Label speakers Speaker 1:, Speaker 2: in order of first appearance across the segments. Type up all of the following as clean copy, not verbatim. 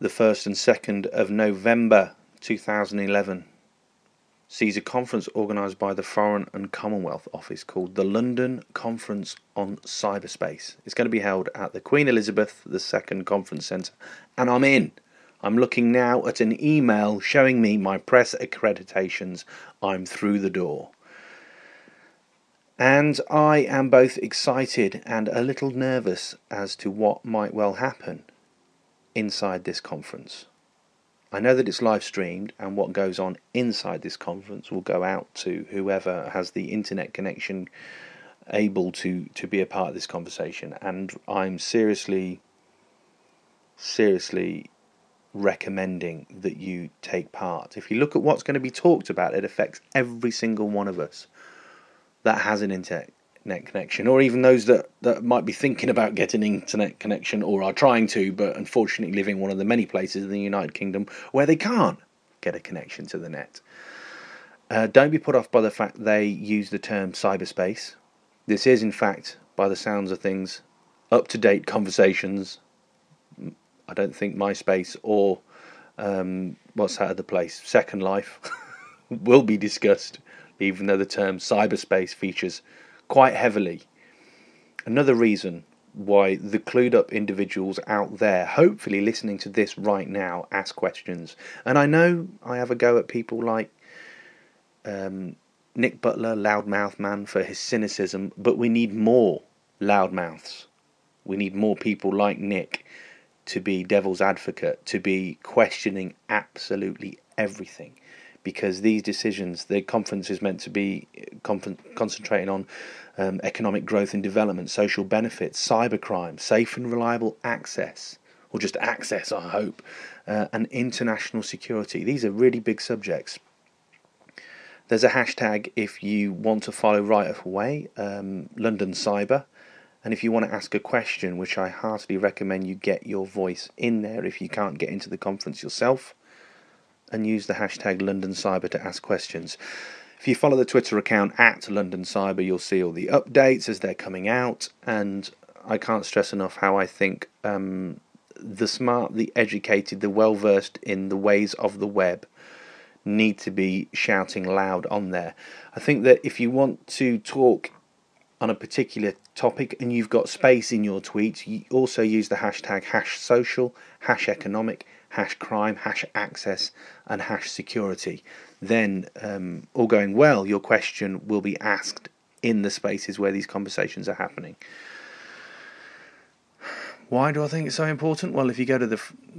Speaker 1: the 1st and 2nd of November 2011 sees a conference organised by the Foreign and Commonwealth Office called the London Conference on Cyberspace. It's going to be held at the Queen Elizabeth II Conference Centre, and I'm in. I'm looking now at an email showing me my press accreditations. I'm through the door. And I am both excited and a little nervous as to what might well happen inside this conference. I know that it's live streamed, and what goes on inside this conference will go out to whoever has the internet connection able to be a part of this conversation, and I'm seriously recommending that you take part. If you look at what's going to be talked about, it affects every single one of us that has an internet connection, or even those that might be thinking about getting an internet connection or are trying to, but unfortunately live in one of the many places in the United Kingdom where they can't get a connection to the net. Don't be put off by the fact they use the term cyberspace. This is, in fact, by the sounds of things, up-to-date conversations. I don't think MySpace or what's that other place, Second Life, will be discussed, even though the term cyberspace features quite heavily. Another reason why the clued up individuals out there, hopefully listening to this right now, ask questions. And I know I have a go at people like Nick Butler, Loudmouth Man, for his cynicism, but we need more loudmouths. We need more people like Nick to be devil's advocate, to be questioning absolutely everything. Because these decisions, the conference is meant to be concentrating on economic growth and development, social benefits, cybercrime, safe and reliable access, or just access, I hope, and international security. These are really big subjects. There's a hashtag if you want to follow right away, London Cyber. And if you want to ask a question, which I heartily recommend you get your voice in there if you can't get into the conference yourself, and use the hashtag London Cyber to ask questions. If you follow the Twitter account at London Cyber, you'll see all the updates as they're coming out, and I can't stress enough how I think the smart, the educated, the well-versed in the ways of the web need to be shouting loud on there. I think that if you want to talk on a particular topic and you've got space in your tweets, you also use the hashtag #social, #economic, #crime, #access, and #security. Then, all going well, your question will be asked in the spaces where these conversations are happening. Why do I think it's so important? Well, if you go to the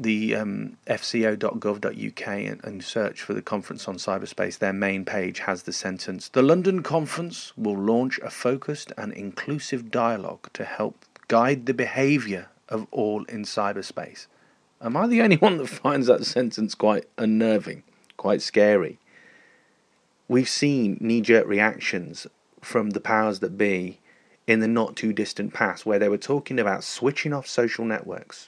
Speaker 1: fco.gov.uk and search for the Conference on Cyberspace, their main page has the sentence, "The London Conference will launch a focused and inclusive dialogue to help guide the behaviour of all in cyberspace." Am I the only one that finds that sentence quite unnerving, quite scary? We've seen knee-jerk reactions from the powers that be in the not-too-distant past where they were talking about switching off social networks.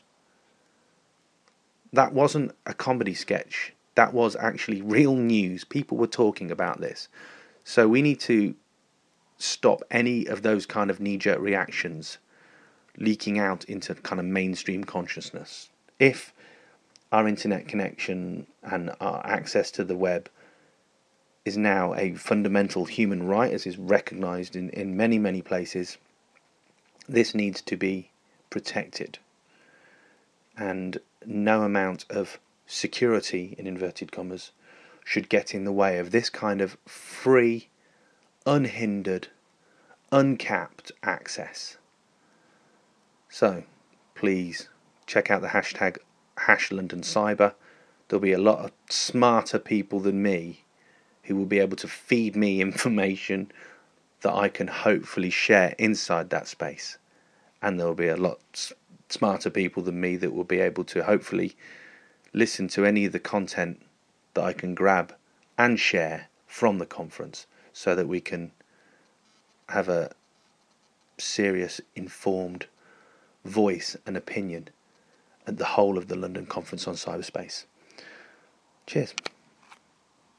Speaker 1: That wasn't a comedy sketch. That was actually real news. People were talking about this. So we need to stop any of those kind of knee-jerk reactions leaking out into kind of mainstream consciousness. If our internet connection and our access to the web is now a fundamental human right, as is recognised in many, many places, this needs to be protected. And no amount of security, in inverted commas, should get in the way of this kind of free, unhindered, uncapped access. So, please check out the hashtag #LondonCyber. There'll be a lot of smarter people than me who will be able to feed me information that I can hopefully share inside that space. And there will be a lot smarter people than me that will be able to hopefully listen to any of the content that I can grab and share from the conference so that we can have a serious, informed voice and opinion at the whole of the London Conference on Cyberspace. Cheers.